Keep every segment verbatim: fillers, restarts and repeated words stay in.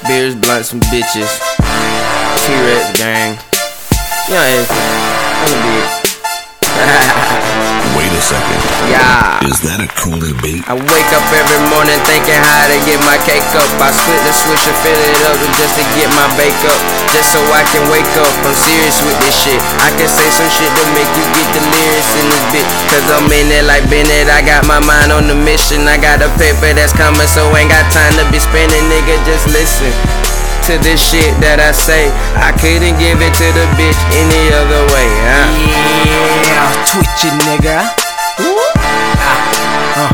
beers, blunts, and bitches. T-Rex gang. Yeah, it's gonna be it. Wait a second. Yeah. Is that a Coolie beat? I wake up every morning thinking how to get my cake up. I split the switch and fill it up just to get my bake up, just so I can wake up. I'm serious with this shit. I can say some shit to make you get delirious in this bitch, cause I'm in it like Bennett. I got my mind on the mission. I got a paper that's coming, so ain't got time to be spending. Nigga, just listen to this shit that I say. I couldn't give it to the bitch any other way, huh? Yeah, twitch it, nigga. Ah, uh.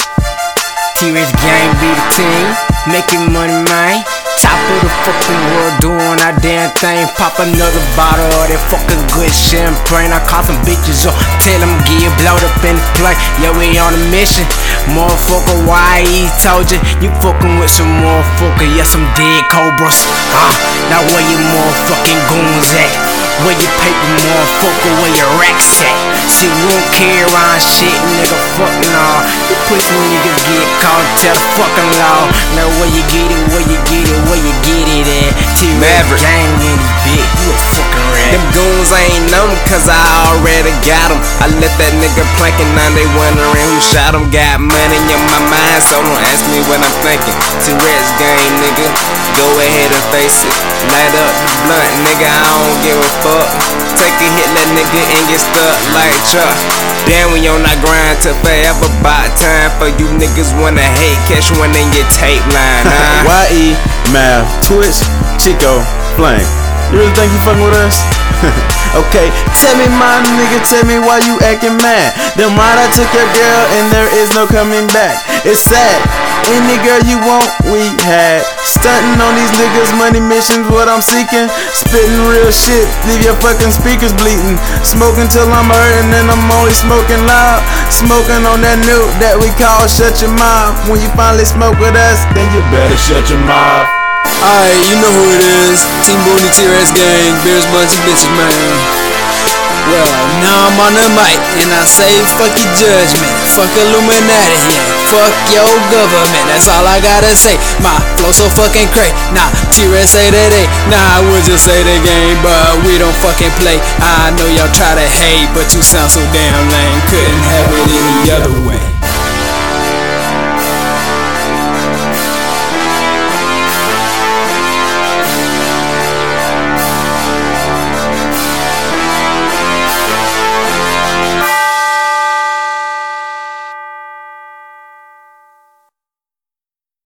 T-Rex gang be the team, making money, man. Top of the fucking world, doing our damn thing. Pop another bottle of that fucking good champagne. I call some bitches up, tell them get blowed up in the plane. Yeah, we on a mission. Motherfucker, why he told you? You fucking with some motherfucker, yeah, some dead cobras. Huh? Now where your motherfucking goons at? Where your paper, motherfucker, where your racks at? See, we don't carry around shit, nigga, fuck nah. You pussy niggas get caught, tell the fucking law. Now where you get it, where you get it, where you get it at? T-Rex gang in this bitch, you a fucking rat. Them goons ain't know them, cause I already got them. I let that nigga plankin', now they wondering who shot him. Got money in my mind, so don't ask me what I'm thinking. T-Rex gang, nigga, go ahead and face it. Light up the blunt, nigga, I don't give a fuck. Take a hit, let nigga, and get stuck like Chuck. Damn, we on that grind till forever. About time for you niggas wanna hate. Catch one in your tape line, huh? Y E, Mav, Twitch, Chico, Flame. You really think you fucking with us? Okay, tell me my nigga, tell me why you acting mad. Them right, I took your girl and there is no coming back. It's sad. Any girl you want, we had. Stunting on these niggas, money missions, what I'm seeking. Spitting real shit, leave your fucking speakers bleeding. Smoking till I'm hurting and I'm only smoking loud. Smoking on that nuke that we call shut your mouth. When you finally smoke with us, then you better shut your mouth. Alright, you know who it is. Team Booty T-Rex gang, beers, blunts, and bitches, man. Well, now I'm on the mic, and I say fuck your judgment, fuck Illuminati, yeah, fuck your government, that's all I gotta say. My flow so fucking cray, nah, T-Rex say that ain't, nah, I would just say the game, but we don't fucking play. I know y'all try to hate, but you sound so damn lame, couldn't have it any other way.